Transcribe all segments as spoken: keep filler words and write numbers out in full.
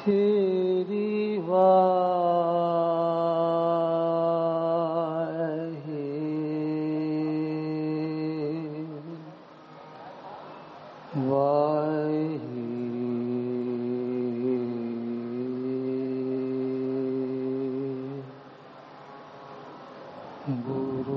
तेरी वाहे वाहे गुरु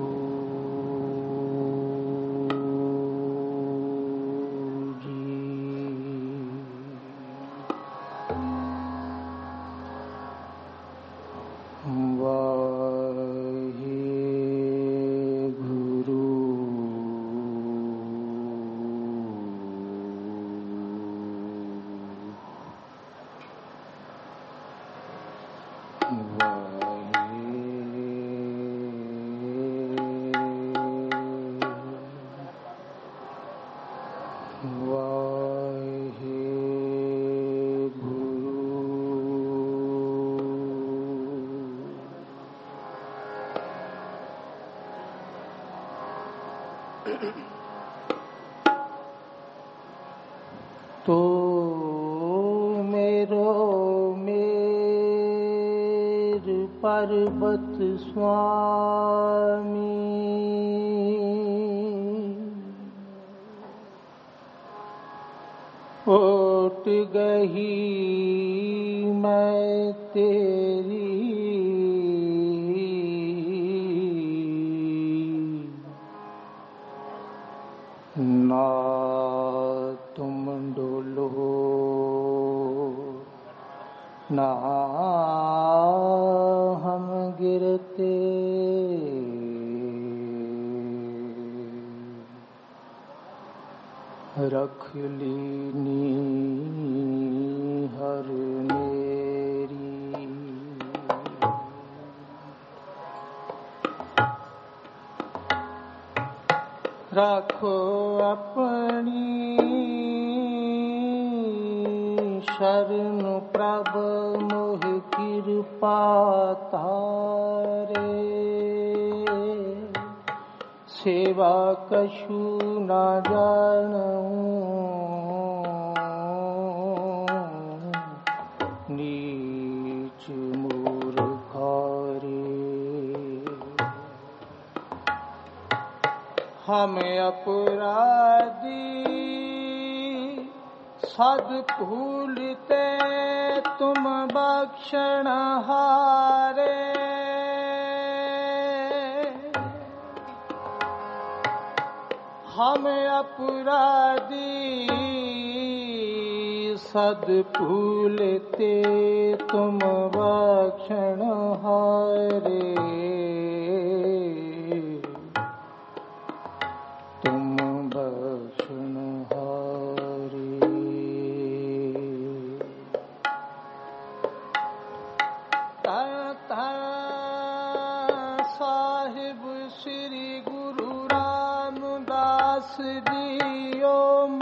तो मेरो मेर पर्वत स्वामी ओट गही मैं तेरी ना तुम डोलो ना हम गिरते रख लीनी हर मेरी रखो अपनी शरण प्रभ मोह कृपा तारे सेवा कछु न जानूं नीच मूर्खारे हम अपराधी सद भूलते तुम बख्शण हारे हम अपराधी सद भूलते तुम बख्शण हारे दियो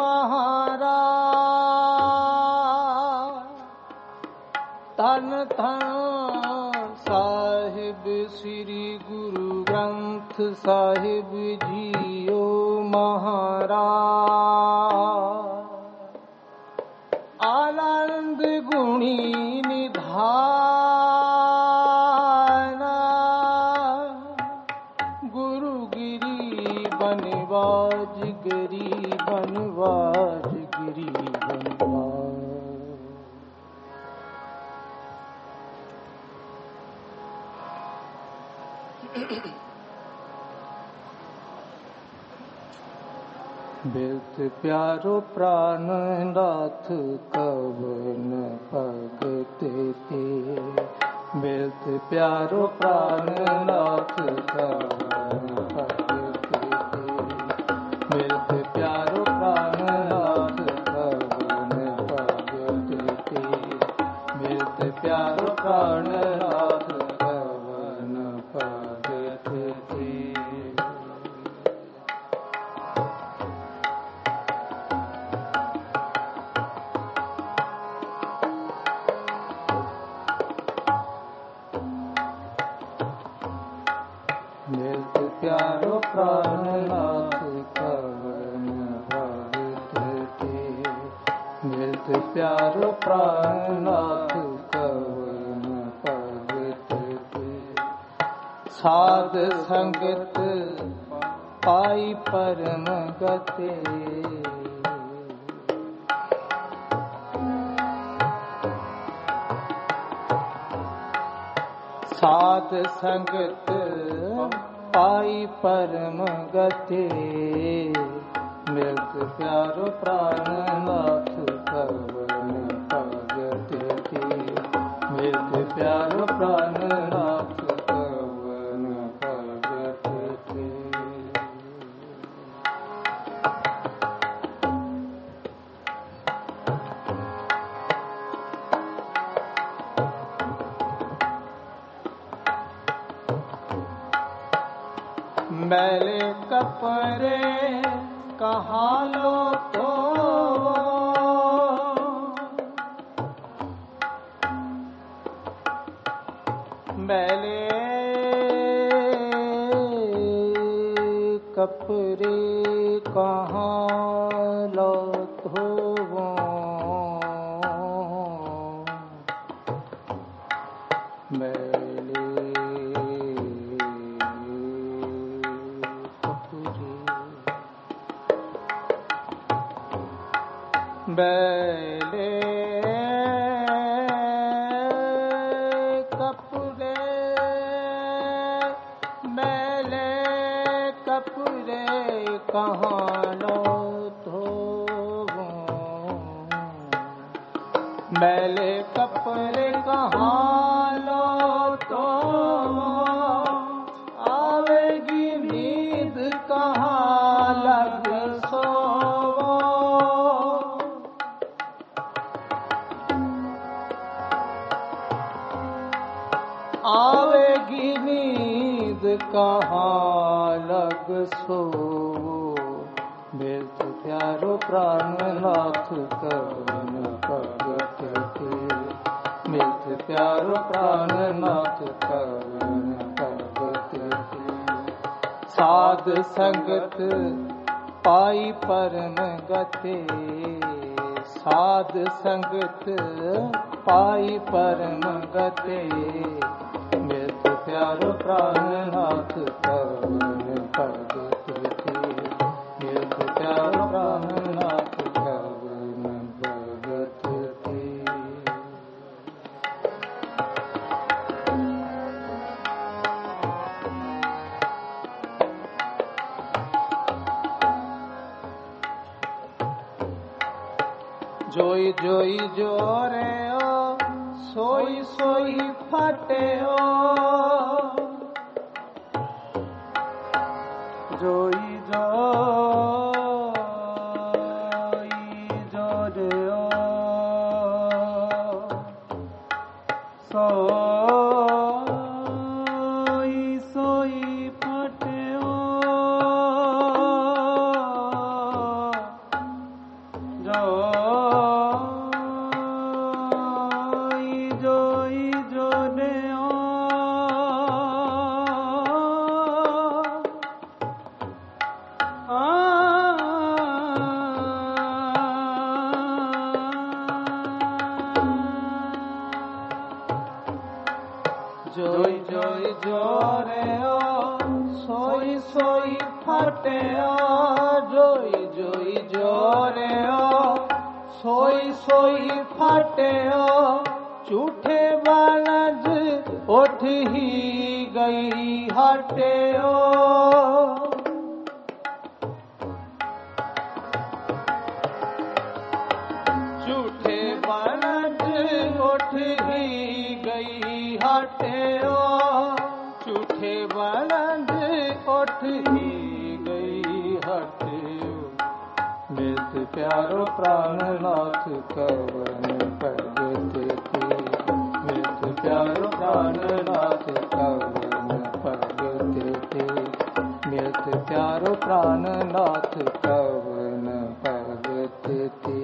महाराज तन तन साहिब श्री गुरु ग्रंथ साहिब जियो महाराज आनंद गुणी निधाना गुरुगिरी बनवाज गिरी बनवाज गिरी बनवाज बेत प्यारो प्राणनाथ कवन भगते ते बेत प्यारो प्राणनाथ कवन भगते ते बेत प्यारो प्राणनाथ कवन भगते ते बेत प्यारो प्राणनाथ कवन भगते ते बेत प्यारो प्राणनाथ कवन भगते ते बेत प्यारो प्राणनाथ साध संगत पाई परम गति साध संगत पाई परम गति मिलत प्यारो प्राणनाथ कवन भगति मिलत प्यारो प्राणनाथ कवन भगति मैले कपड़े कहाँ लो तो मैले कपड़े कहाँ लो तो मैले मैले कपड़े मैले कपड़े कहाँ लो धोवो मैले कपड़े कहाँ लो तो आवेगी नींद कहाँ लग सोवो आवेगी नींद कहाँ लग सो मिलत प्यारो प्राणनाथ कवन भगति मिलत प्यारो प्राणनाथ कवन भगति साध संगत पाई परम गति साध संगत पाई परम गति मिलत प्यारो प्राणनाथ कवन भगति मिलत प्यारो प्राणनाथ कवन भगति जोई जोई जोरे ओ सोई सोई फटे ओ जोई जोई जोरे ओ सोई सोई फटे ओ जो जोई जोई जोरे ओ सोई सोई फटे ओ जोई जोई जोरे ओ सोई सोई फटे ओ झूठे बालज उठ ही गई हटे ओ झूठे बालज उठ ही गई हटे ओ झूठे बालज उठ ही गई हटे मिलत प्यारो प्राणनाथ कवन भगति मिलत प्यारो प्राणनाथ कवन भगति मिलत प्यारो प्राणनाथ कवन भगति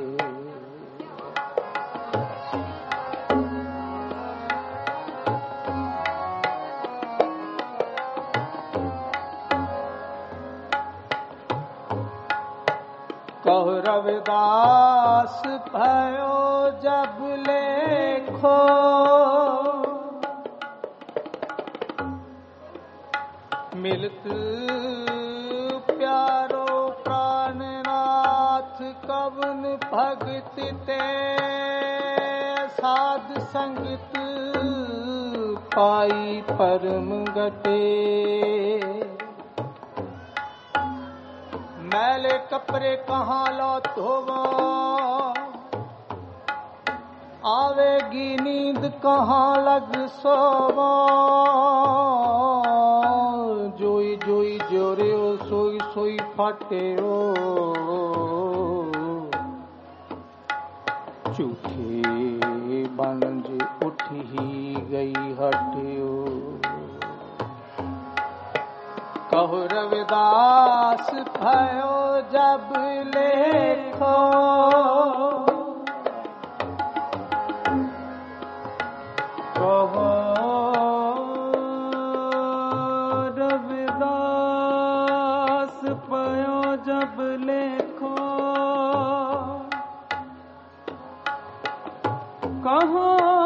कहो रविदास भयो जब लेखो मिलत प्यारो प्राणनाथ कवन भगत ते साध संगत पाई परम गते मैले कपड़े कहाँ लो धोवा आवेगी नींद कहाँ लग सोवा जोई जोई जोरे ओ सोई सोई फाटे ओ झूठे बनज उठ ही गई हटियो कहो रविदास भयो जब लेखो कहो रविदास भयो जब लेखो कहो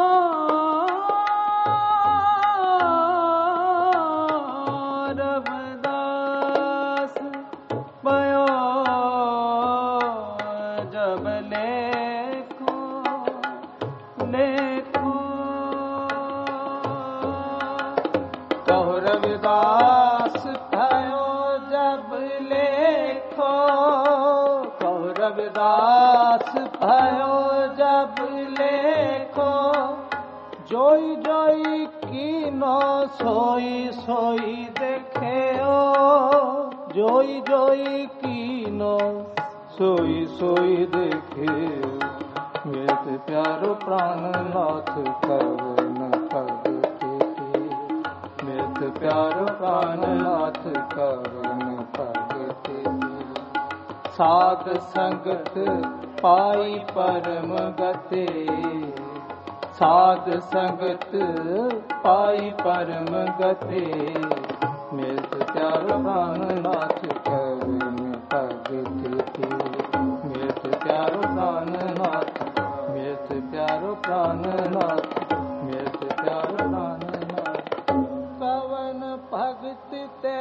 रविदास भयो जब लेखो जोई जोई कीनो सोई सोई देखे ओ जोई जोई कीनो सोई सोई देखे मेरे प्यारो प्राणनाथ कवन भगते मेरे प्यारो प्राणनाथ कवन भगते साध संगत पाई परम गते साध संगत पाई परम गते मिलत प्यारो प्राणनाथ कवन भगते मिलत प्यारो प्राणनाथ मिलत प्यारो प्राणनाथ मिलत प्यारो प्राणनाथ कवन भगत ते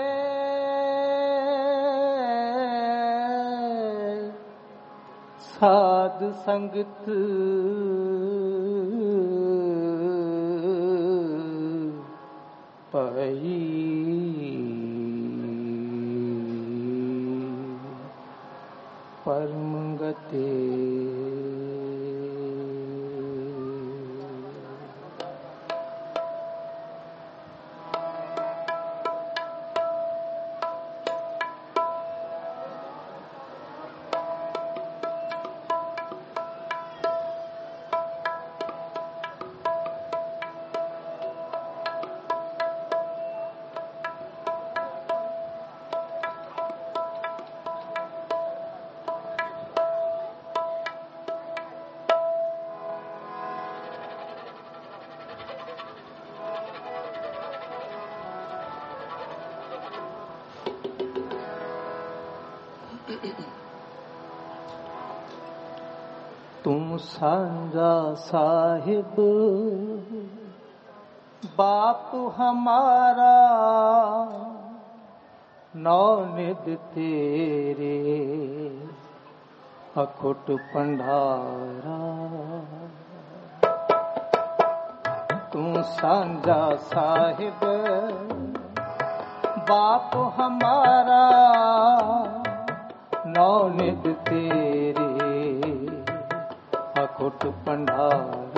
साध संगत पाई परम गते तुम सांझा साहिब बाप हमारा नौ निध तेरे अखुट पंडारा तुम सांझा साहिब बाप हमारा नौ निध तेरे अखुट पंडारा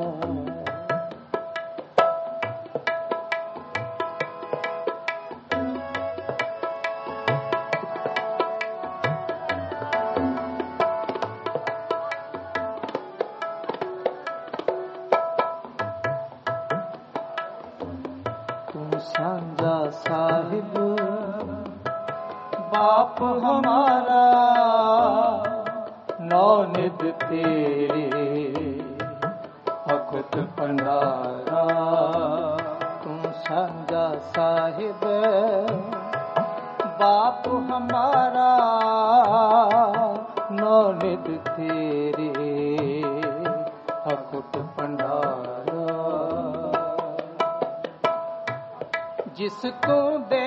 तुम सांझा साहिब बाप हमारा नौ निध तेरे अखुट पंडारा तुम सांझा साहिब बाप हमारा नौ निध तेरे अखुट पंडारा जिसको दे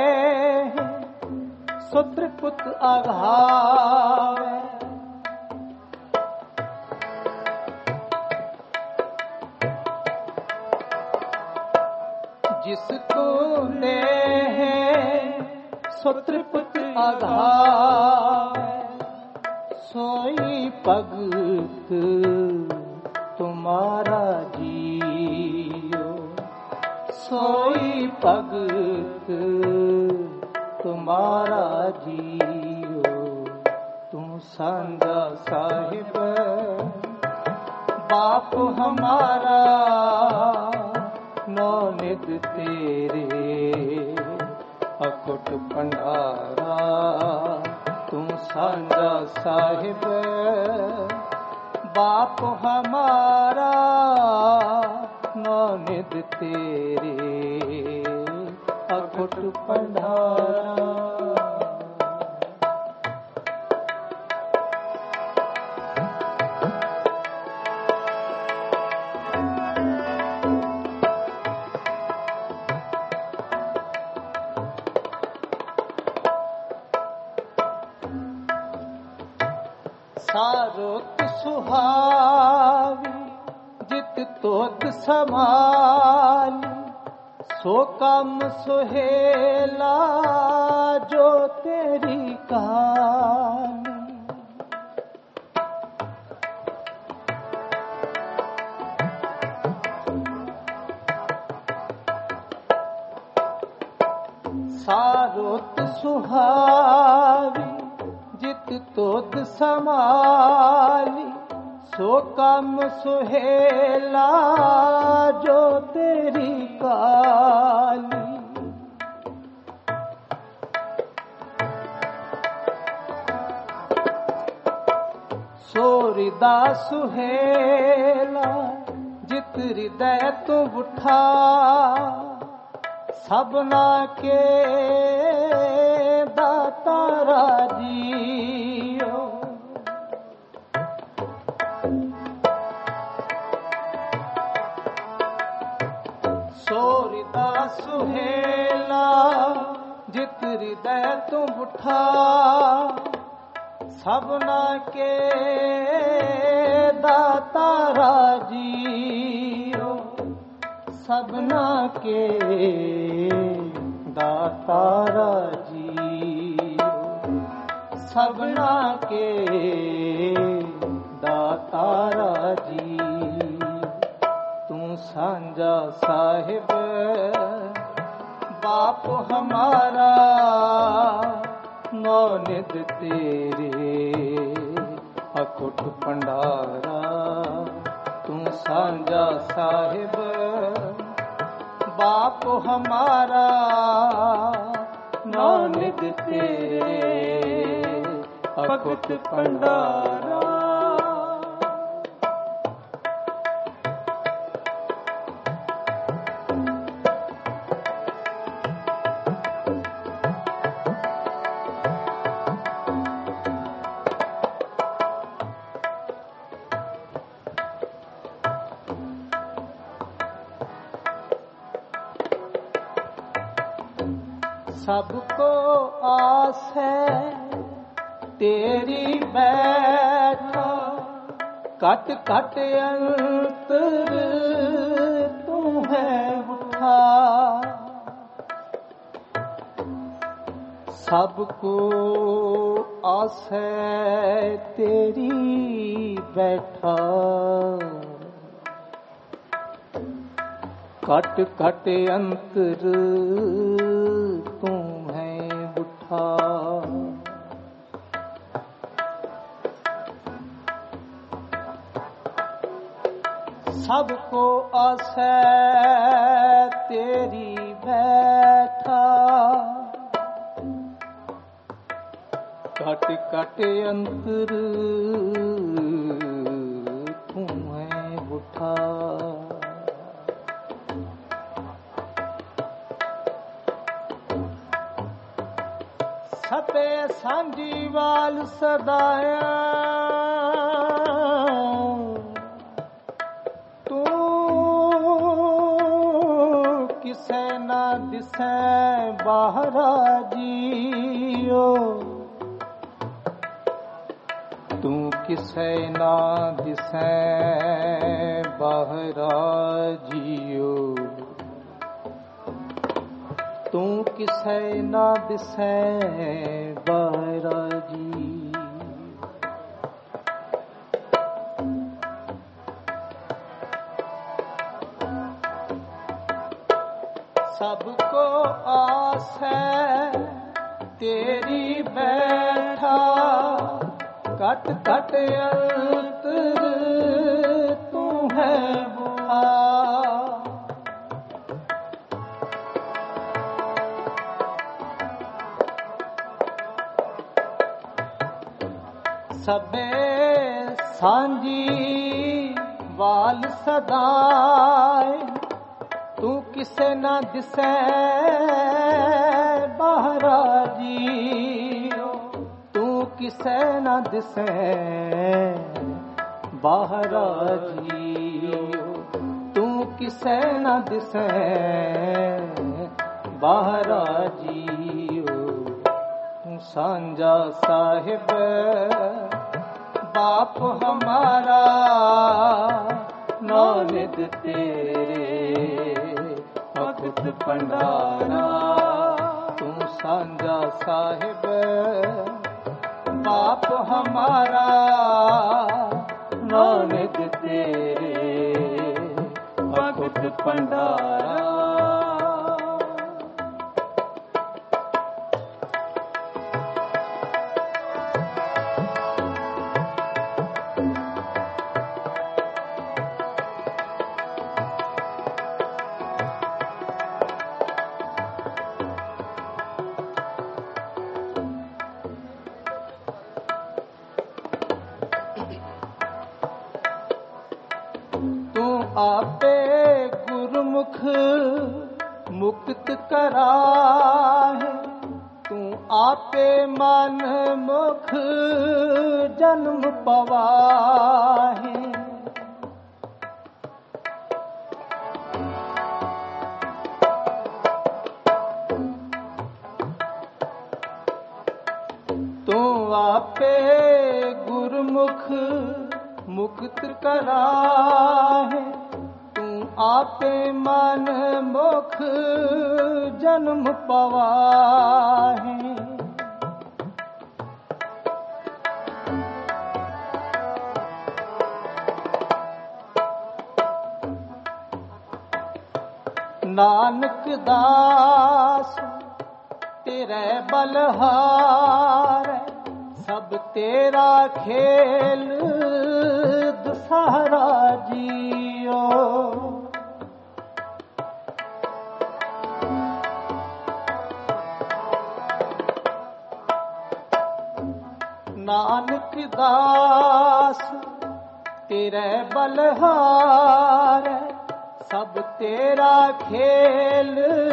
सो त्रिपुत आघावे, जिसको दे सो त्रिपुत आघावे, सोई भगत तुम्हारा जियो, सोई भगत तुम्हारा जियो। तुम सांझा साहिब बाप हमारा, नौ निध तेरे अकुट भंडारा। तुम सांझा साहिब बाप हमारा, नौ निध तेरे अकुट भंडारा। सारोत सुहावी जित तोत समाली, सो कम सुहेला जो तेरी कहानी। सारोत सुहावी जित तोत समाली, सो कम सुहेला जो तेरी काली। सो हृदा सुहेला जित हृदय तू उठा, सबना के दातारा जियो। सो हृदा सुहेला जित हृदय तू उठा, सबना के दातारा जियो, सबना के दातारा जियो, सबना के दातारा जियो। तू सांझा साहिब बाप हमारा, नौ निध तेरे अकुट भंडारा। तू सांझा साहिब बाप हमारा, नौ निध तेरे अकुट भंडारा। सबको आस है तेरी बैठा, कट कट अंतर तू है उठा। सबको आस है तेरी बैठा, कट कट अंतर तू है उठा। सबको आस है तेरी बैठा, कट कट अंतर तू है उठा। सते सांझी वाल सदाया, तू किसे ना दिसै बाहरा जियो, तू किसै ना दिसै बाहरा जियो, तू किसै ना दिसै बाहरा जियो। सबको आस है तेरी बैठा, कट कट अंतर तू है बुआ। सबे सांझी वाल सदाए, तू किसे ना दिसै बाहरा जियो, तू किसे ना दिसै बाहरा जियो, तू किसे ना दिसै बाहरा जियो। तू सांझा साहिब बाप हमारा, नौनिध तेरे भगत भंडारा। तू सांझा साहिब बाप हमारा, नौनिध तेरे भगत भंडारा। आपे गुरमुख मुक्त कराहे, तू आपे मन मुख जन्म पवाहे। तू आपे गुरमुख मुक्त कराहे, आपे मन मुख जन्म पवाहे। नानक दास तेरे बलहार, सब तेरा खेल दुसहरा जियो। नानक दास तेरे बलहार, सब तेरा खेल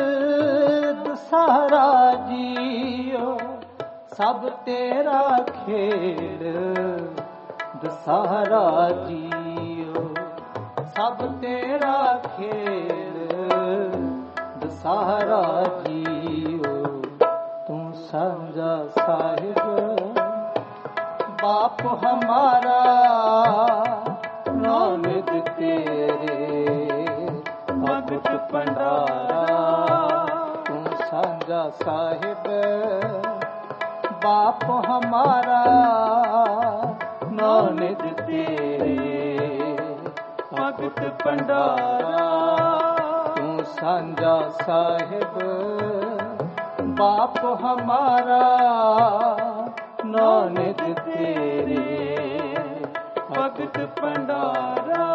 दुसहरा जियो, सब तेरा खेल दुसहरा जियो, सब तेरा खेल दुसहरा जियो। तू सांझा साहिब बाप हमारा, नौनिध तेरे भगत भंडारा। तू सांझा साहिब बाप हमारा, नौनिध तेरे भगत भंडारा। तू सांझा साहिब बाप हमारा, नौनिध तेरे भगत भंडारा।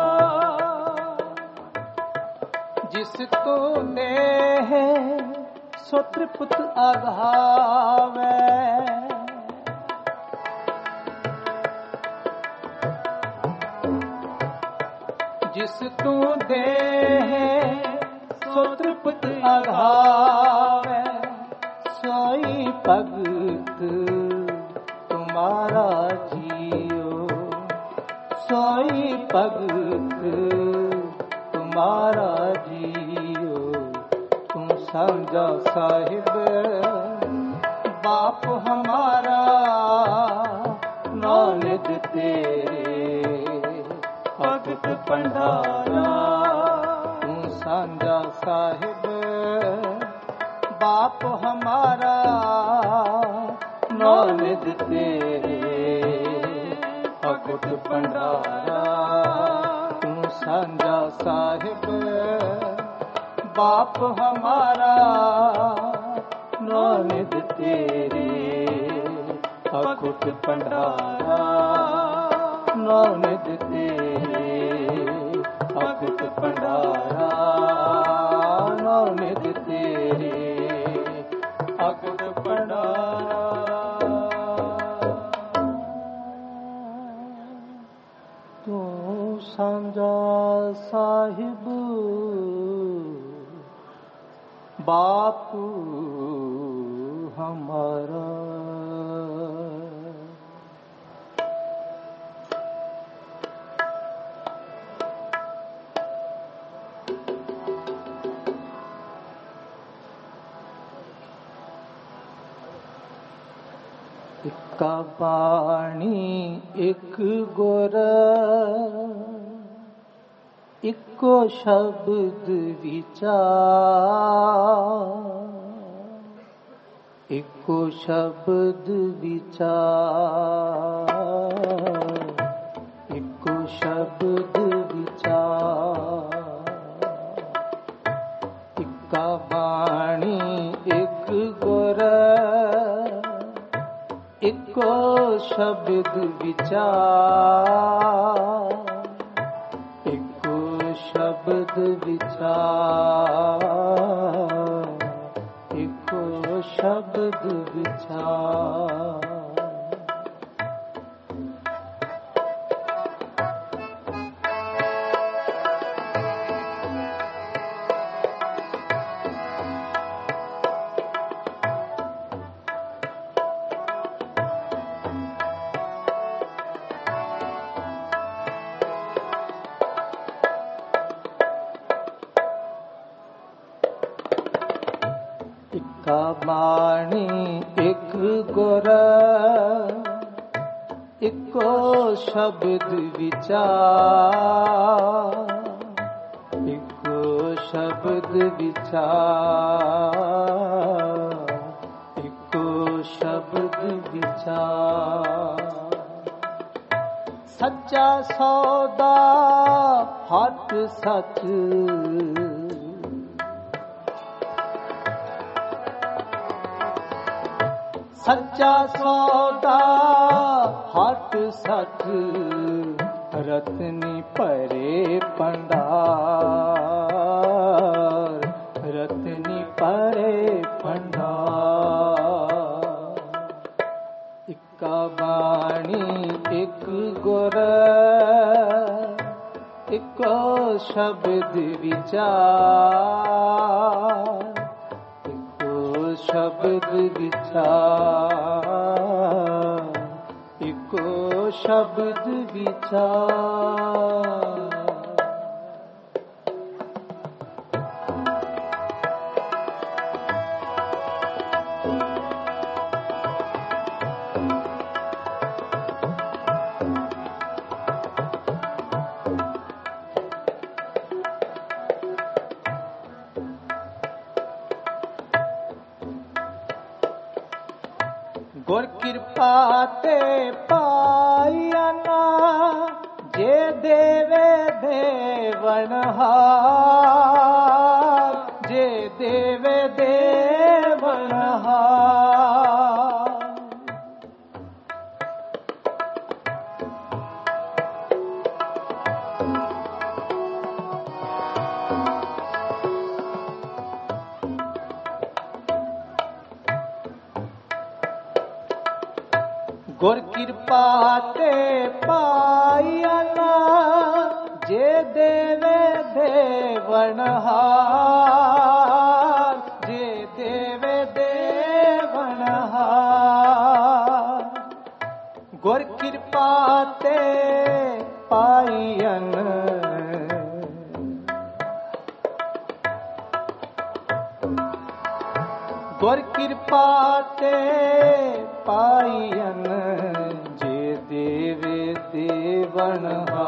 जिस तो देह सो त्रिपुत आघावे, जिस तू देह सो त्रिपुत आघावे, सोई भगत तुम्हारा जियो, सोई भगत तुम्हारा जियो। तू सांझा साहिब बाप हमारा नौनिध तेरे भगत भंडारा। तू सांझा साहिब बाप हमारा नौनिध तेरे भगत भंडारा। तू सांझा साहिब बाप हमारा नौनिध तेरे अकुट भंडारा। नौनिध तेरे अकुट भंडारा। नौनिध तेरे अकुट भंडारा। तू सांझा साहिब बापू हमारा। इक्का बाणी एक गुर इको शब्द विचार। इको शब्द विचार। इको शब्द विचार। इक्का बाणी एक गुर इको शब्द विचार। इको शब्द विचार। इको शब्द विचार। इक्का बाणी एक गुर इको शब्द विचार। इको शब्द विचार। इको शब्द विचार। सच्चा सौदा हट सच। सच्चा सौदा हट सच रत्नी परे भंडार। रत्नी परे भंडार। इक्का बाणी एक गुर इको शब्द विचार। शब्द विचार। इको शब्द विचार। गुर कृपा ते पाया ना जे देवे देवनहार। जे देवे देवनहार। गुर कृपा ते पाया ना जे देवे देवनहार। जे देवे देवनहार। गुर कृपा ते पायन ਗੁਰ ਕਿਰਪਾ ਤੇ ਪਾਈਨ ਜੇ ਦੇਵੇ ਦੇਵਨ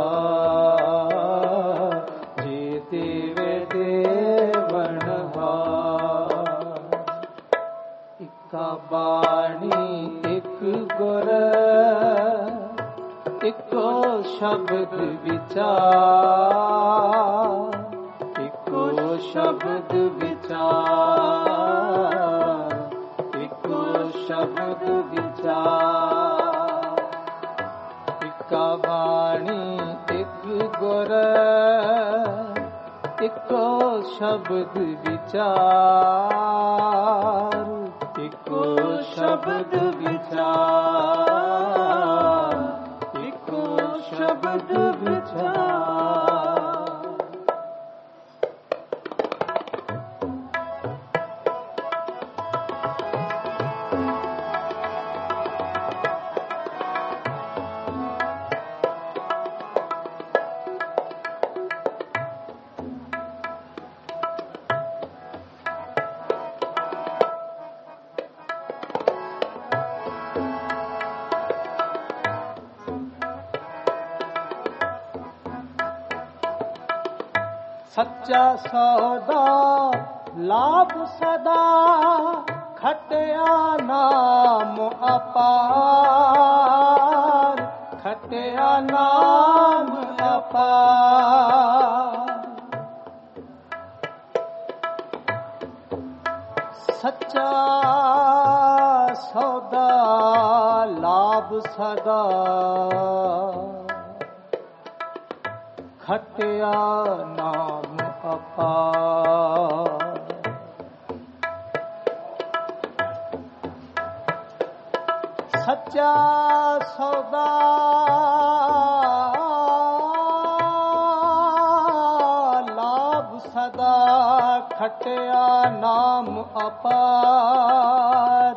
ਹਾਰ, ਜੇ ਦੇਵੇ ਦੇਵਨ ਹਾਰ। ਇਕਾ ਬਾਣੀ ਇਕ ਗੁਰ ਇਕੋ ਸ਼ਬਦ ਵਿਚਾਰ, ਇਕੋ ਸ਼ਬਦ ਵਿਚਾਰ, ਇਕੋ ਸ਼ਬਦ ਵਿਚਾਰ। ਇਕਾ ਬਾਣੀ ਇਕ ਗੁਰ ਇਕੋ ਸ਼ਬਦ ਵਿਚਾਰ, ਇਕੋ ਸ਼ਬਦ ਵਿਚਾਰ, ਇਕੋ ਸ਼ਬਦ ਵਿਚਾਰ। ਸੱਚਾ ਸੌਦਾ ਲਾਭ ਸਦਾ, ਖਟਿਆ ਨਾਮ ਅਪਾਰ, ਖਟਿਆ ਨਾਮ ਅਪਾਰ। ਸੱਚਾ ਸੌਦਾ ਲਾਭ ਸਦਾ, ਖਟਿਆ ਨਾਮ ਅਪਾਰ। ਸੱਚਾ ਸੌਦਾ ਲਾਭ ਸਦਾ, ਖਟਿਆ ਨਾਮ ਅਪਾਰ,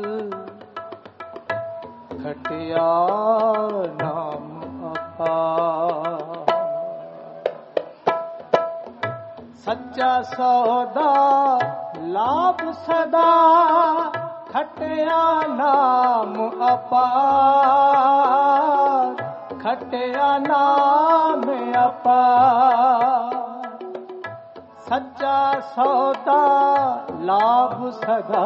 ਖਟਿਆ ਨਾਮ ਅਪਾਰ। ਸੱਚਾ ਸੌਦਾ ਲਾਭ ਸਦਾ, ਖਟਿਆ ਨਾਮ ਅਪਾਰ, ਖਟਿਆ ਨਾਮ ਅਪਾਰ। ਸੱਚਾ ਸੌਦਾ ਲਾਭ ਸਦਾ,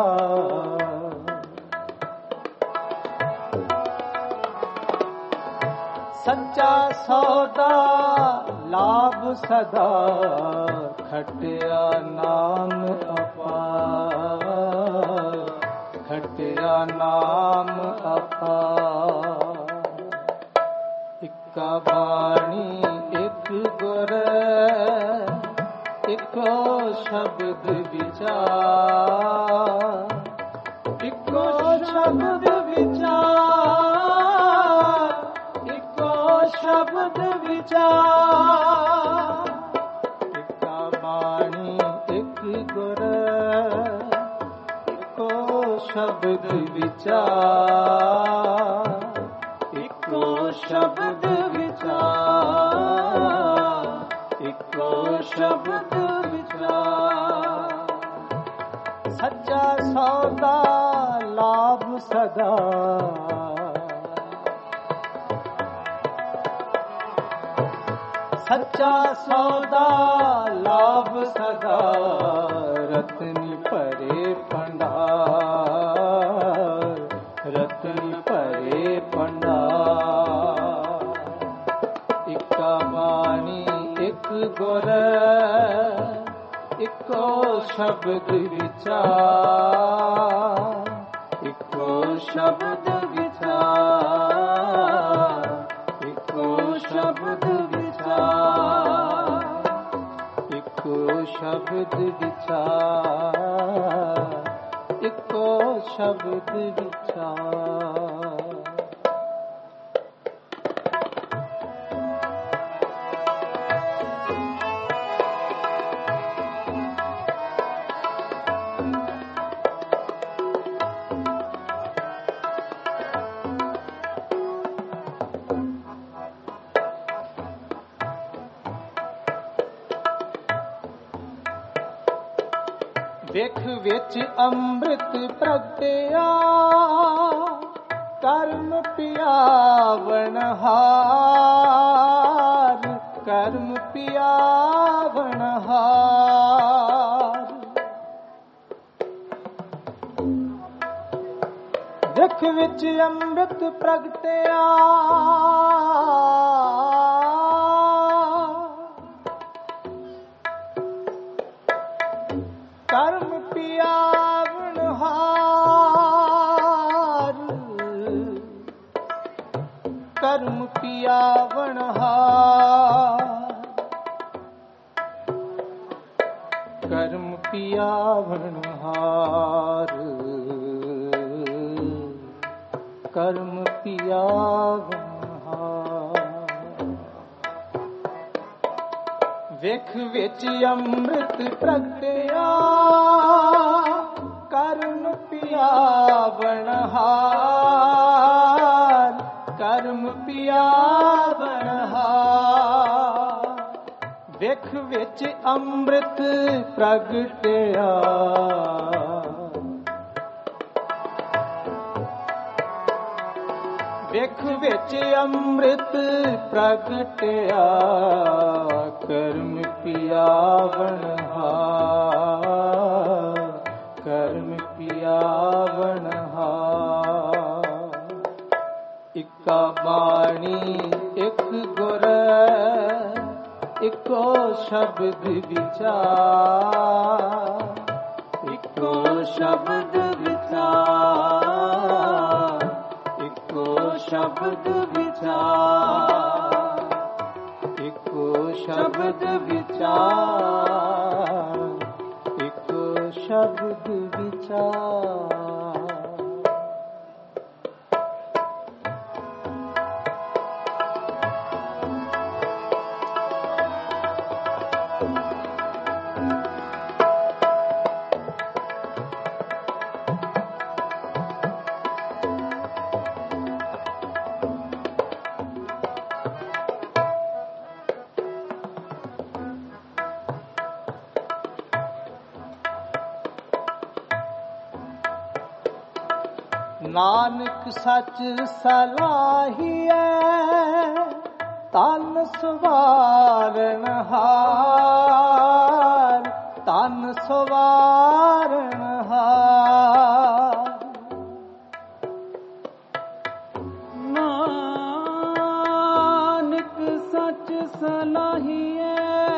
ਸੱਚਾ ਸੌਦਾ ਲਾਭ ਸਦਾ, ਖਟਿਆ ਨਾਮ ਅਪਾਰ, ਖਟਿਆ ਨਾਮ ਅਪਾਰ। ਇਕਾ ਬਾਣੀ ਇਕ ਗੁਰ ਇਕੋ ਸ਼ਬਦ ਵਿਚਾਰ, ਇਕੋ ਸ਼ਬਦ ਵਿਚਾਰ, ਇਕੋ ਸ਼ਬਦ ਵਿਚਾਰ। ਇਕਾ ਬਾਣੀ ਇਕ ਗੁਰ ਇਕੋ ਸ਼ਬਦ ਵਿਚਾਰ, ਇਕੋ ਸ਼ਬਦ ਵਿਚਾਰ, ਇਕੋ ਸ਼ਬਦ ਵਿਚਾਰ। ਸੱਚਾ ਸੌਦਾ ਲਾਭ ਸਦਾ, ਸੱਚਾ ਸੌਦਾ ਲਾਭ ਸਦਾ, ਰਤਨੀ ਭਰੇ ਭੰਡਾਰ, ਰਤਨੀ ਭਰੇ ਭੰਡਾਰ। ਇਕਾ ਬਾਣੀ ਇਕ ਗੁਰ ਇਕੋ ਸ਼ਬਦ ਵਿਚਾਰ, ਇਕੋ ਸ਼ਬਦ ਵਿਚਾਰ, ਇਕੋ ਸ਼ਬਦ ਵਿਚਾਰ, ਇਕੋ ਸ਼ਬਦ ਵਿਚਾਰ, ਇਕੋ ਸ਼ਬਦ ਵਿਚਾਰ। ਵੇਖ ਵਿੱਚ ਅੰਮ੍ਰਿਤ ਪ੍ਰਗਟਿਆ ਕਰਮ ਪਿਆਵਣ ਹਾਰ ਕਰਮ ਪਿਆਵਣ ਹਾਰ ਵੇਖ ਵਿੱਚ ਅੰਮ੍ਰਿਤ ਪ੍ਰਗਟਿਆ ਕਰਮ ਪਿਆਵਣ ਹਾਰ ਕਰਮ ਪਿਆਵਣ ਹਾਰ ਕਰਮ ਪਿਆਵਣ ਹਾਰ ਕਰਮ ਪਿਆਵਣ ਹਾਰ ਵੇਖ ਵਿੱਚ ਅੰਮ੍ਰਿਤ ਪ੍ਰਗਟਿਆ ਕਰਮ ਪਿਆਵਣ ਹਾਰ ਕਰਮ ਪਿਆਵਣ ਹਾਰ ਵੇਖ ਵਿੱਚ ਅੰਮ੍ਰਿਤ ਪ੍ਰਗਟਿਆ ਵੇਖ ਵਿੱਚ ਅੰਮ੍ਰਿਤ ਪ੍ਰਗਟਿਆ ਕਰਮ ਪਿਆਵਣ ਹਾਰ ਕਰਮ ਪਿਆਵਣ ਹਾਰ ਇੱਕਾ ਬਾਣੀ ਇੱਕ ਗੁਰ ਇੱਕੋ ਸ਼ਬਦ ਵਿਚਾਰ ਇੱਕੋ ਸ਼ਬਦ ਵਿਚਾਰ ਇੱਕੋ ਸ਼ਬਦ ਵਿਚਾਰ ਇੱਕੋ ਸ਼ਬਦ ਵਿਚਾਰ ਇੱਕੋ ਸ਼ਬਦ ਵਿਚਾਰ ਨਾਨਕ ਸੱਚ ਸਲਾਹੀਐ ਤਨ ਸਵਾਰਨ ਹਾਰ ਤਨ ਸਵਾਰਨ ਹਾਰ ਨਾਨਕ ਸੱਚ ਸਲਾਹੀਐ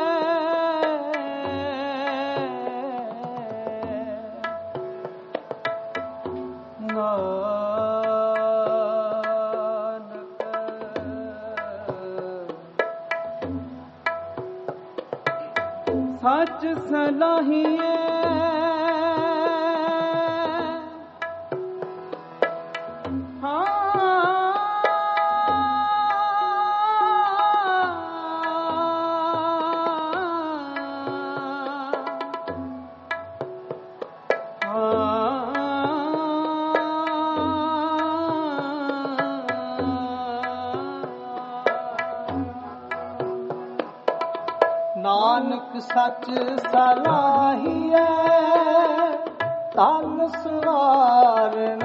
ਸੱਚ ਸਲਾਹੀਐ ਹਾਂ ਨਾਨਕ ਸੱਚ ਸਲਾਹੀਐ ਤਨ ਸਵਾਰਨ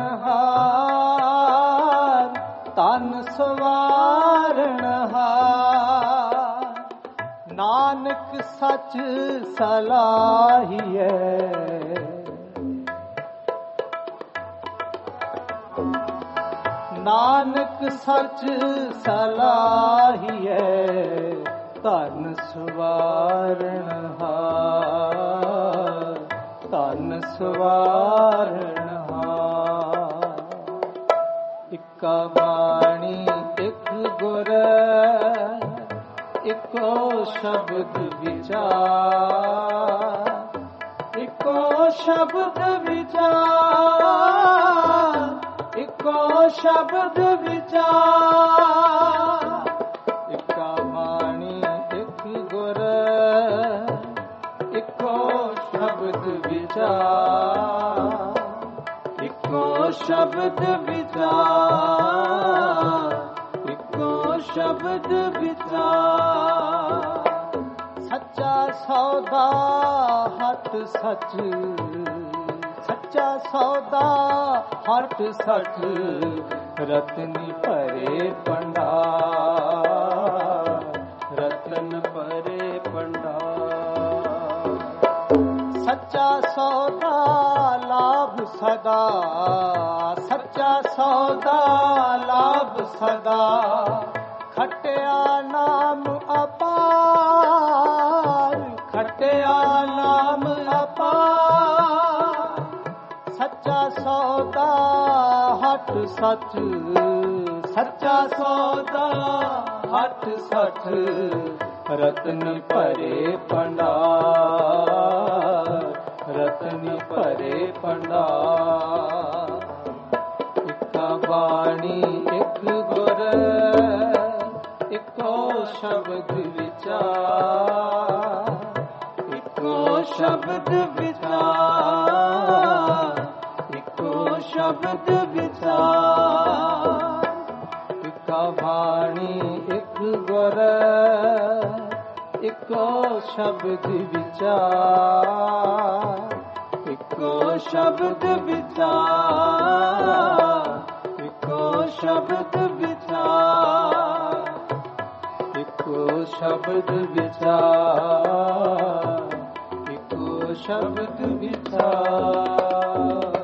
ਹਾਰ ਤਨ ਸਵਾਰਨ ਹਾਰ ਨਾਨਕ ਸੱਚ ਸਲਾਹੀਐ ਨਾਨਕ ਸੱਚ ਸਲਾਹੀਐ ਤਨ ਸਵਾਰਨ ਹਾਰ ਤਨ ਸਵਾਰਨ ਹਾਰ ਇੱਕਾ ਬਾਣੀ ਇੱਕ ਗੁਰ ਇੱਕੋ ਸ਼ਬਦ ਵਿਚਾਰ ਇੱਕੋ ਸ਼ਬਦ ਵਿਚਾਰ ਇੱਕੋ ਸ਼ਬਦ ਵਿਚਾਰ ਇੱਕਾ ਬਾਣੀ ਇੱਕ ਗੁਰ ਇੱਕੋ ਸ਼ਬਦ ਵਿਚਾਰ ਇੱਕੋ ਸ਼ਬਦ ਵਿਚਾਰ ਇੱਕੋ ਸ਼ਬਦ ਵਿਚਾਰ ਸੱਚਾ ਸੌਦਾ हट सच, सच्चा सौदा हट सच, रत्न परे पंडार, रत्न परे पंडार। सच्चा सौदा लाभ सदा, सच्चा सौदा लाभ सदा, खटिया नाम अपार, खटिया नाम अपार। सच्चा सौदा हट सच, सच्चा सौदा हट सच, रत्न परे पंडार, रत्न परे पंडार। इक्का बाणी एक गुर, इको शब्द विचार, इको शब्द विचार, इको शब्द विचार। इक्का बाणी एक गुर, इको शब्द विचार, इको शब्द विचार, इको शब्द विचार, इको शब्द विचार, इको शब्द विचार।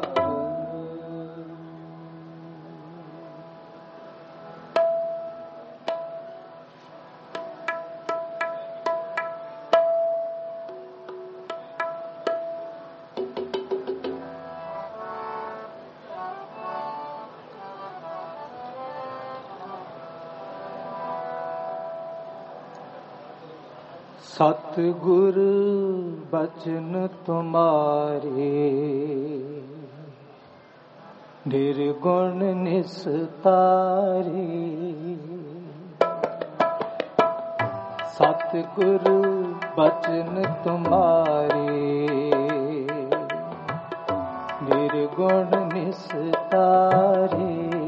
सतगुर बचन तुम्हारे, निर्गुण निस्तारे। सतगुर बचन तुम्हारे, निर्गुण निस्तारे।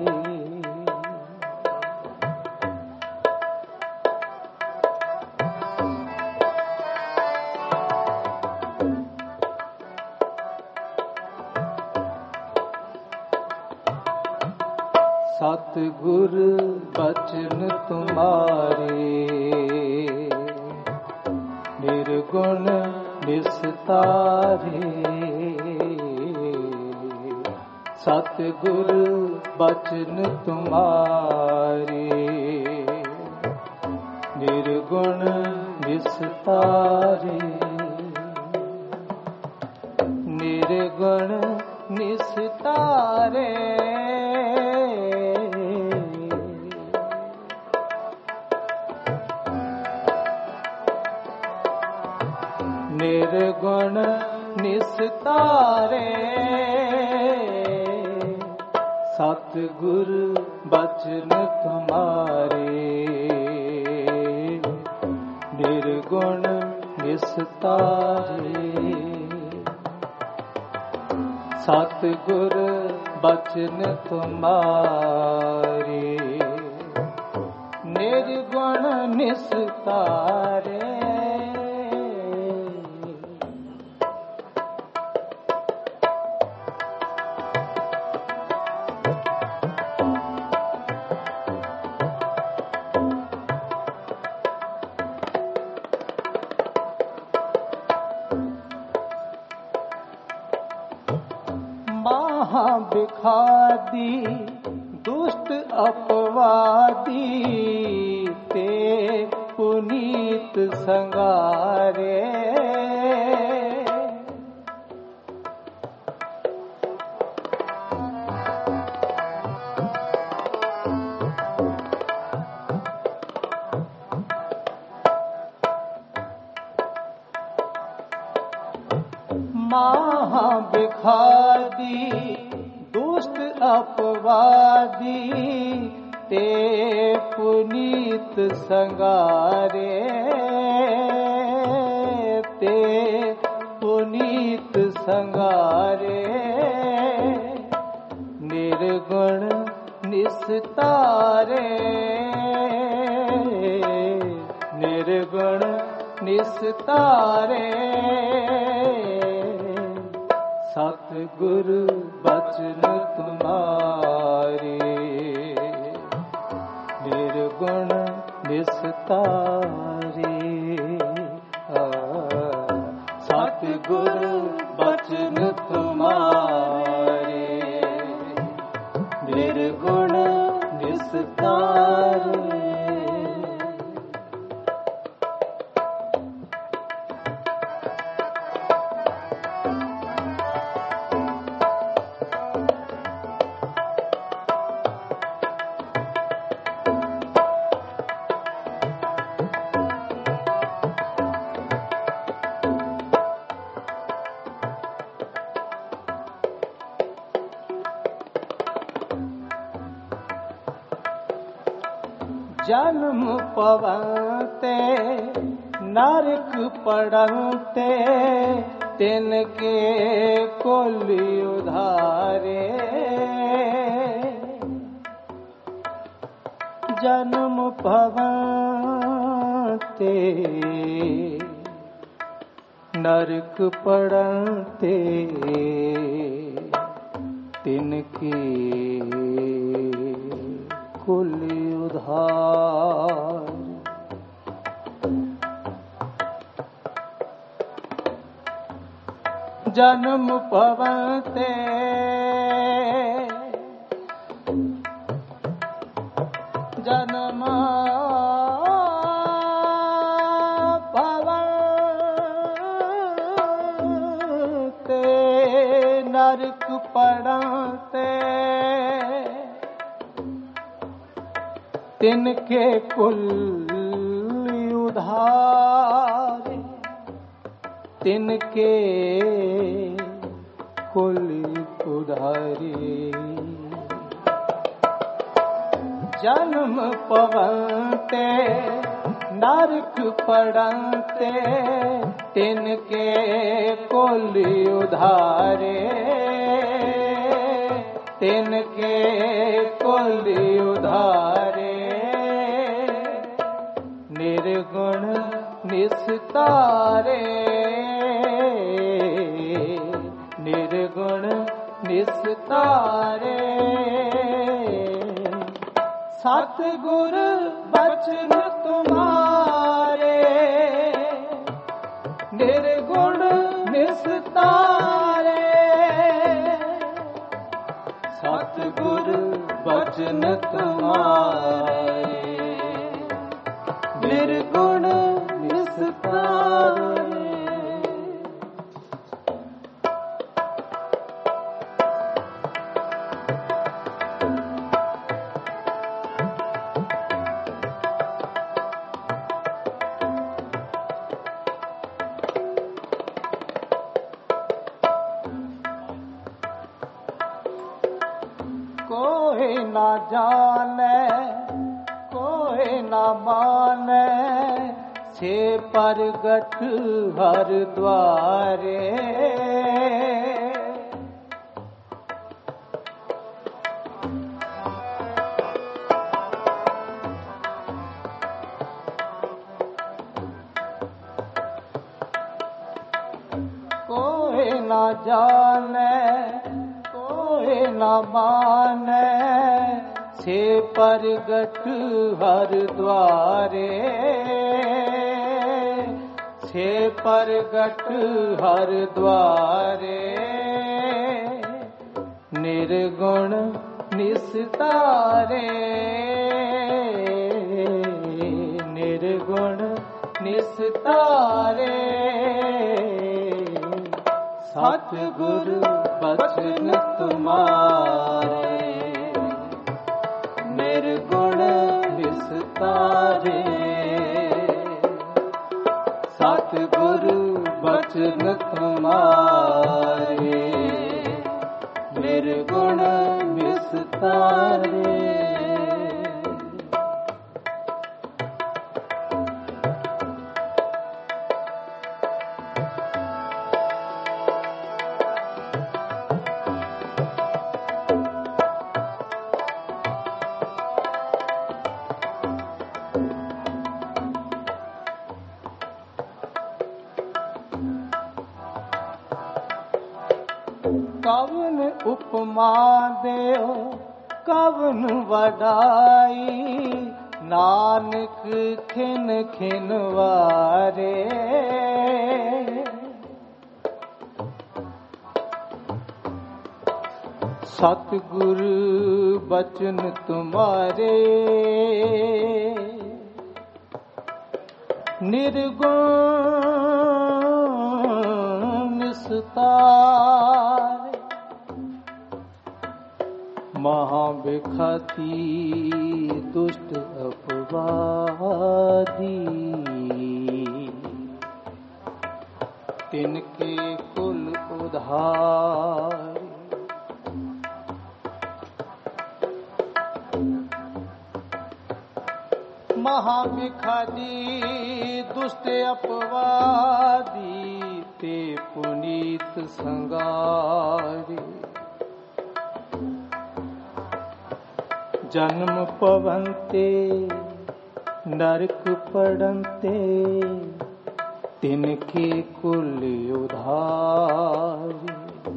सतगुर बचन तुम्हारे, निर्गुण निस्तारे। सतगुर बचन तुम्हारे, निर्गुण निस्तारे। निर्गुण निस्तारे, निर्गुण निस्तारे। सतगुर बचन तुम्हारे, निर्गुण निस्तारे। सतगुर बचन तुम्हारे, निर्गुण निस्तारे। महाबिखादी दुष्ट अपवादी, ते पुनीत संगारे। महाबिखादी दुष्ट अपवादी, ते पुनीत संगारे। ते पुनीत संगारे। निर्गुण निस्तारे, निर्गुण निस्तारे। सतगुरु बचन तुम्हारे निर्गुण निस्तारे। सतगुरु बचन तुम्हारे निर्गुण निस्तारे। जन्म पवते नरक पड़ते तिनके कोलि उधारे। जन्म पवते नरक पड़ते तिनके कोलि उधार। जन्म पवते जन्म पवते नरक पड़ते तिनके कुल उधार। तिनके कुल उधारे। जन्म पवते नरक पड़ते तिनके कुल उधारे। तिनके कुल उधारे। निर्गुण निस्तारे। निर्गुण निस्तारे। सतगुर बचन तुम्हारे निर्गुण निस्तारे। सतगुर बचन तुम्हारे निर्गुण निस्तारे। कोई ना जाने कोई ना माने से परगट हर द्वारे। कोई ना जाने कोई न माने से परगट हर द्वारे। से परगट हर द्वारे। निर्गुण निस्तारे। निर्गुण निस्तारे। सतगुरु बचन तुम्हारे निर्गुण निस्तारे। सतगुरु बचन तुम्हारे निर्गुण निस्तारे। कवन उपमा देओ कवन वडाई, नानक खिन खिन वारे। सतगुरु बचन तुम्हारे, निर्गुण निस्तार। महाविख्याति दुष्ट अपवादी, तिनके कुल उधार। महाविख्याति दुष्ट अपवादी, ते पुनीत संगारी। जन्म पवंते नरक पड़ंते, तिनके कुल उधारी।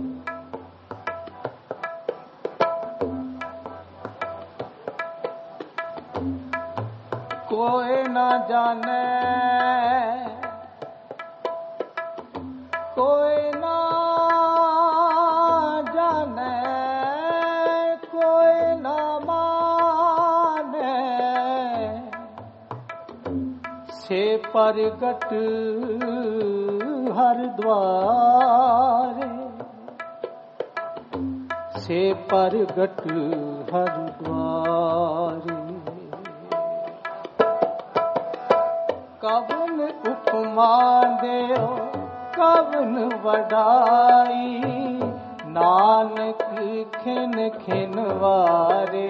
कोई न जाने कोई न जाने, कोई न माने, से परगट हर द्वारे, से परगट हर द्वारे। कवन उपमा देओ कवन वडाई, नानक खिन खिन वारे।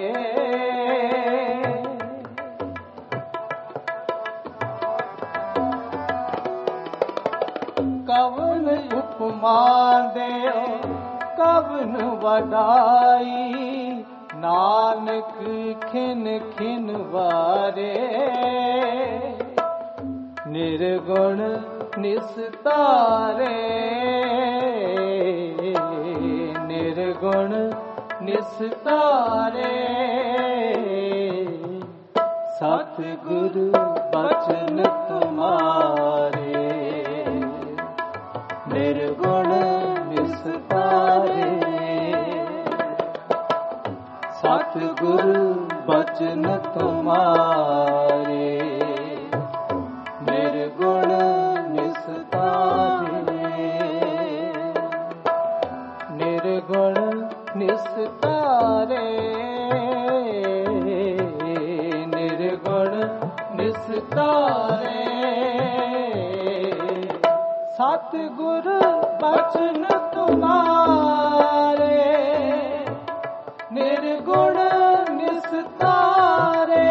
कवन उपमा देओ कवन वडाई, नानक खिन खिन वारे। निर्गुण निस्तारे, निर्गुण निस्तारे। सतगुरु बचन तुम्हारे, निर्गुण निस्तारे। सतगुरु बचन तुम्हारे, निर्गुण निस्तारे। निर्गुण निस्तारे, निर्गुण निस्तारे। सतगुरु बचन तुम्हारे, निर्गुण निस्तारे।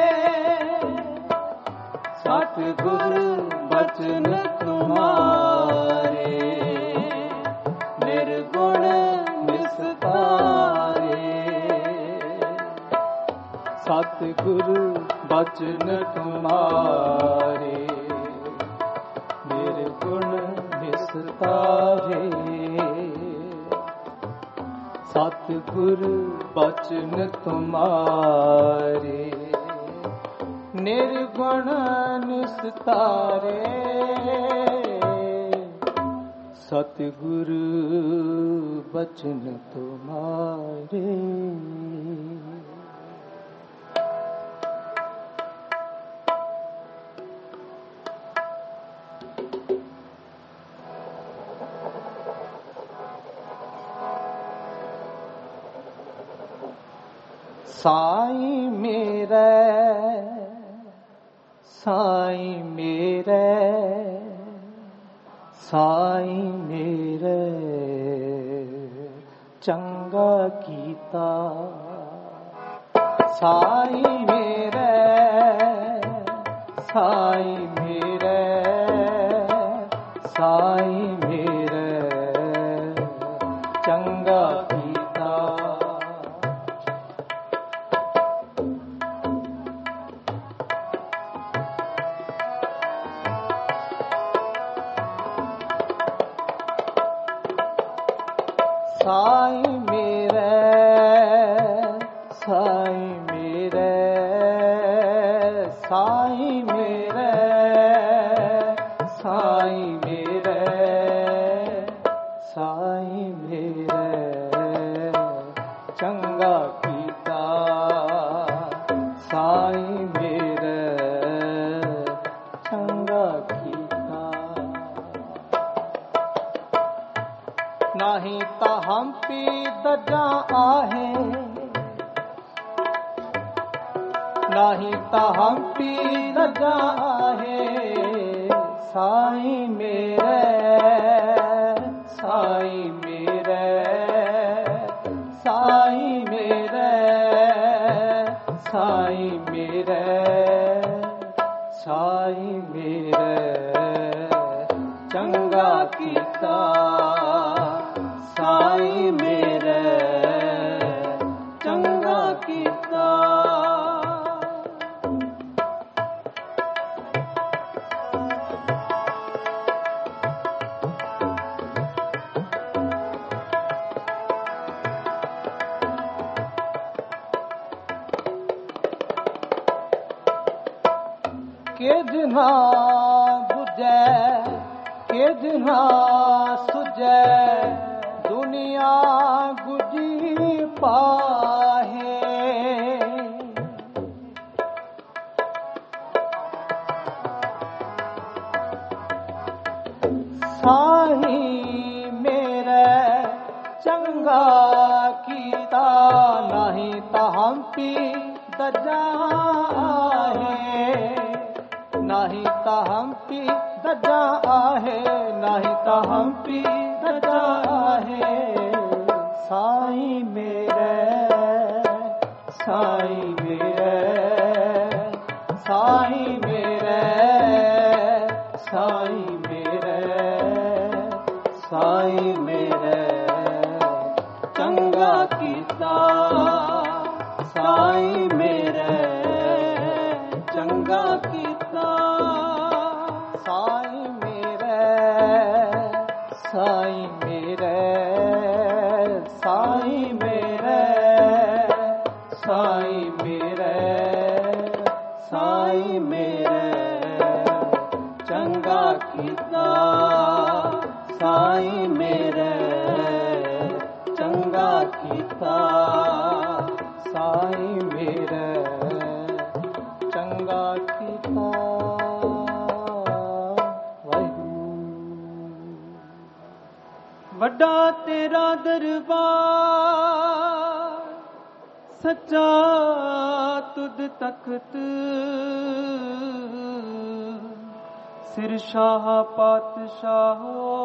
सतगुरु बचन तुम्हारे, निर्गुण निस्तारे। सतगुरु बचन तुम्हारे, निर्गुण निस्तारे। सतगुरु बचन तुम्हारे, निर्गुण निस्तारे। सतगुरु बचन तुम्हारे। साईं मेरे साईं मेरे साईं मेरे चंगा कीता। साईं मेरे साईं मेरे साईं मेरे चंगा कीता। ਸਾਈ ਮੇਰੇ ਸਾਈ ਮੇਰੇ ਸਾਈ ਮੇਰੇ ਸਾਈ ਮੇਰੇ ਸਾਈ ਮੇਰੇ ਚੰਗਾ ਕੀਤਾ ਸਾਈ ਮੇਰੇ ਚੰਗਾ ਕੀਤਾ ਨਹੀਂ ਤਾਂ ਹਮ ਪੀ ਦਜਾਂ ਆਹੇ ਨਹੀਂ ਤਾਂ ਹਮ ਪੀ ਦਜਾਂ ਆਹੇ ਸਾਈ ਮੇਰੇ ਸਾਈ ਮੇਰੇ ਸਾਈ ਮੇਰੇ ਸਾਈ ਮੇਰੇ ਸਾਈ ਮੇਰੇ ਚੰਗਾ ਕੀਤਾ ਸਾਈ ਮੇਰੇ ਚੰਗਾ ਕੀਤਾ ਕਿਜ ਨਾ ਬੁਝੈ ਕਿਜ ਨਾ ਸੁਝੈ ਦੁਨੀਆ ਗੁਜੀ ਪਾਹੇ ਸਾਹੀ ਮੇਰੇ ਚੰਗਾ ਕੀਤਾ ਨਹੀਂ ਤਾਂ ਹਮ ਪੀ ਦਜਾਂ ਆਹੇ ਨਹੀਂ ਤਾਂ ਹਮ ਪੀ ਦਜਾਂ ਆਹੇ ਨਹੀਂ ਤਾਂ ਹਮ ਪੀ ਦਜਾਂ ਆਹੇ ਸਾਈ ਮੇਰੇ ਸਾਈ ਮੇਰੇ ਸਾਈ ਮੇਰੇ ਸਾਈ ਮੇਰੇ ਸਾਈ ਮੇਰੇ ਚੰਗਾ ਕੀਤਾ ਸਾਈ ਮੇਰੇ ਚੰਗਾ ਕੀਤਾ ਸਾਈ ਮੇਰੇ ਸਾਈ ਮੇਰੇ ਸਾਈ ਮੇਰੇ ਸਾਈ ਮੇਰੇ ਸਾਈ ਮੇਰੇ ਚੰਗਾ ਕੀਤਾ ਸਾਈ ਮੇਰੇ ਚੰਗਾ ਕੀਤਾ ਸਾਈ ਮੇਰੇ ਚੰਗਾ ਕੀਤਾ ਵਾਹਿਗੁਰੂ। ਵੱਡਾ ਤੇਰਾ ਦਰਬਾਰ ਸੱਚਾ ਤੁਧ ਤਖਤ ਸਿਰ ਸ਼ਾਹ ਪਾਤਸ਼ਾਹ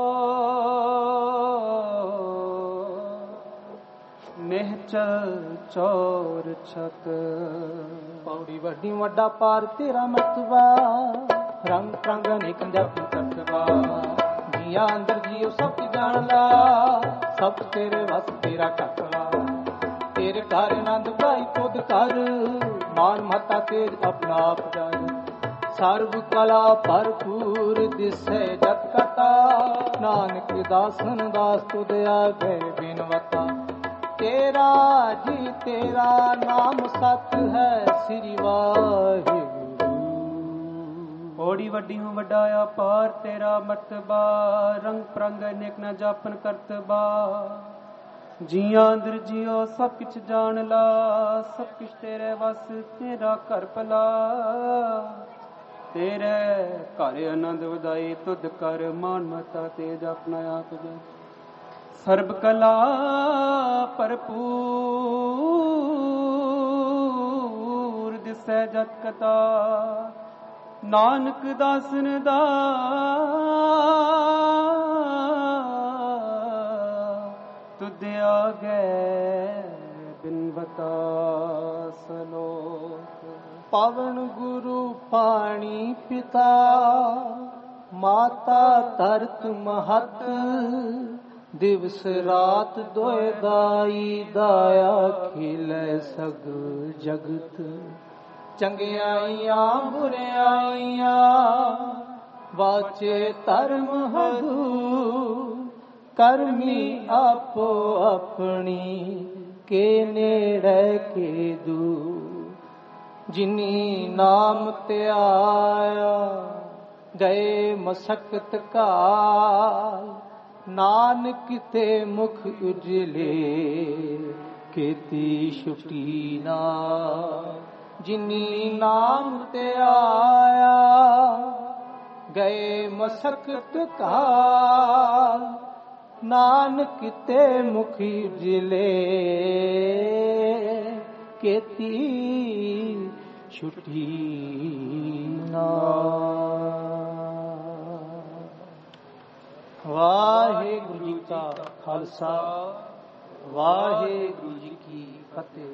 ਨਿਹਚਲ ਚੌਰ ਛਕ ਪੌੜੀ ਵੱਡੀ ਵੱਡਾ ਪਾਰ ਤੇਰਾ ਮਰਤਬਾ ਰੰਗ ਰੰਗ ਅਨੇਕ ਜਪ ਕਰਤਵਾ ਜੀਆਂ ਅੰਦਰ ਜੀਓ ਸਭ ਜਾਣ ਲਾ ਸਭ ਤੇਰੇ ਵਸ ਤੇਰਾ ਟਕਲਾ ਤੇਰੇ ਘਰ ਆਨੰਦ ਭਾਈ ਖੁਦ ਕਰ ਮਾਨ ਮਤਾ ਤੇਜ ਆਪਣਾ ਆਪ ਜਾਣ ਸਰਬ ਕਲਾ ਭਰਪੂਰ ਦਿਸੈ ਜਤ ਕਤਾ ਨਾਨਕ ਦਾਸਨ ਦਾਸ ਤੁਧ ਆਗੇ ਬਿਨਵਤਾ ਤੇਰਾ ਜੀ ਤੇਰਾ ਨਾਮ ਸਤ ਹੈ ਸ੍ਰੀ ਵਾਹਿਗੁਰੂ। ਹੋੜੀ ਵੱਡੀ ਹੂੰ ਵੱਡਾ ਅਪਾਰ ਤੇਰਾ ਮਰਤਬਾ ਰੰਗ ਪ੍ਰੰਗ ਅਨੇਕ ਨਾ ਜਾਪਨ ਕਰਤਬਾ ਜੀਆਂ ਅੰਦਰ ਜੀਓ ਸਭ ਕਿਛ ਜਾਣ ਲਾ ਸਭ ਕਿਛ ਤੇਰੇ ਵਸ ਤੇਰਾ ਘਰ ਭਲਾ ਤੇਰੇ ਘਰ ਆਨੰਦ ਵਧਾਈ ਤੁਧ ਕਰ ਮਾਨ ਮਤਾ ਤੇਜ ਆਪਣਾ ਆਪ ਜੀ ਸਰਬ ਕਲਾ ਭਰਪੂਰ ਦਿਸੈ ਜਤ ਕਤਾ ਨਾਨਕ ਦਾਸਨ ਦਾ ਤੁਧ ਆਗੇ ਬਿਨਵਤਾ ਸਲੋਕ ਪਵਨ ਗੁਰੂ ਪਾਣੀ ਪਿਤਾ ਮਾਤਾ ਧਰਤ ਮਹਤ ਦਿਵਸ ਰਾਤ ਦੋਇ ਦਾਈ ਦਾਇਆ ਖਿਲੇ ਸਗ ਜਗਤ ਚੰਗਿਆਈਆਂ ਬੁਰਿਆਈਆਂ ਵਾਚੇ ਧਰਮ ਹਦੂ ਕਰਮੀ ਆਪੋ ਆਪਣੀ ਕੇ ਨੇੜੇ ਕੇ ਦੂ ਜਿਨੀ ਨਾਮ ਤੇ ਆਇਆ ਗਏ ਮਸਕਤ ਕਾਲ ਨਾਨਕ ਤੇ ਮੁਖ ਉਜਲੇ ਕੀਤੀ ਛੁਟੀ ਨਾ ਜਿਨੀ ਨਾਮ ਤੇ ਆਇਆ ਗਏ ਮਸਕਤ ਕਾਲ ਨਾਨਕ ਤੇ ਮੁਖ ਉਜਲੇ ਕੀਤੀ ਛੁਟੀ ਨਾ। ਵਾਹਿਗੁਰੂ ਜੀ ਕਾ ਖਾਲਸਾ ਵਾਹਿਗੁਰੂ ਜੀ ਕੀ ਫਤਿਹ।